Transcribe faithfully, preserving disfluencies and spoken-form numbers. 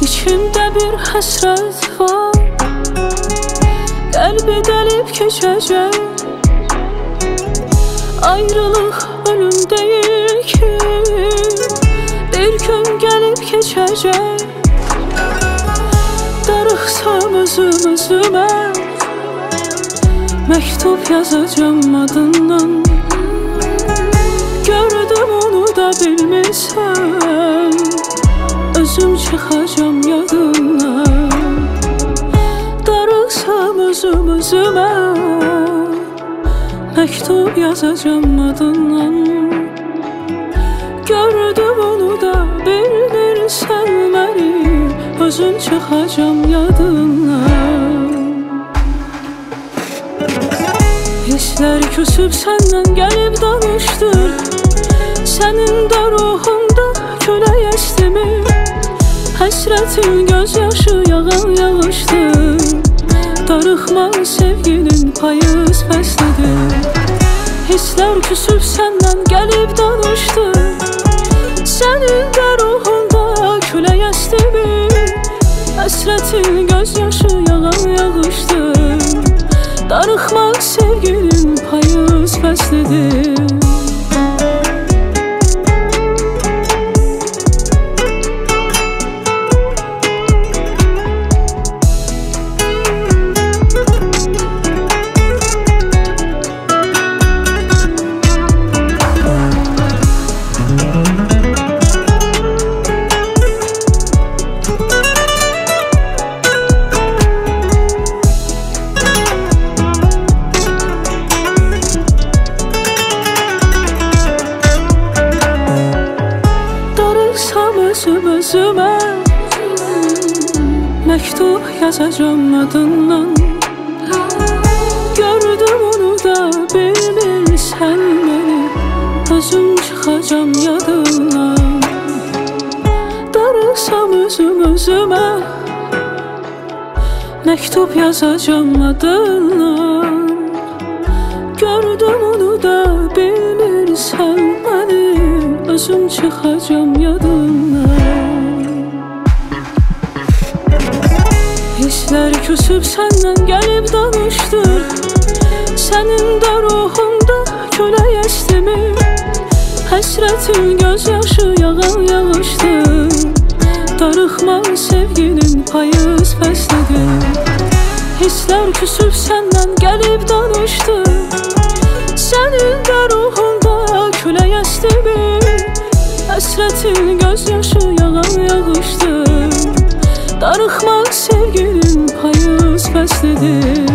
İçimdə bir həsrət var, qəlbi dəlib keçəcək. Ayrılıq ölüm deyil ki, bir gün gəlib keçəcək. Darıxsam özüm özümə, məktub yazacağım adından. Gördüm onu da bilmirsən, özüm çıxacağım yadından. Darıxsam özüm özümə, məktub yazacağım adından. Gördüm onu da bilmirsən məni, özüm çıxacağım yadından. Hisslər küsüb səndən gəlib danışdır, sənin də ruhunda külək əsdimi. Həsrətin gözyaşı yağan yağışdır, darıxma sevginin payız fəslidir. Hisslər küsüb səndən gəlib danışdır, sənin də ruhunda külək əsdimi. Həsrətin gözyaşı yağan yağışdır, darıxma sevginin payız fəslidir. Özüm özümə, məktub yazacağım adından. Gördüm onu da bilmirsən məni, özüm çıxacağım yadından. Darıxsam özüm özümə, məktub yazacağım adından. Gördüm onu da bilmirsən məni, özüm çıxacağım yadından. Hisslər küsüb səndən gəlib danışdır, sənin də ruhunda külək əsdimi. Həsrətin gözyaşı yağan yağışdır, darıxma sevginin payız fəslidir. Hisslər küsüb səndən gəlib danışdır, sənin də ruhunda külək əsdimi. Həsrətin gözyaşı yağan yağışdır, darıxma sevginin payız fəslidir.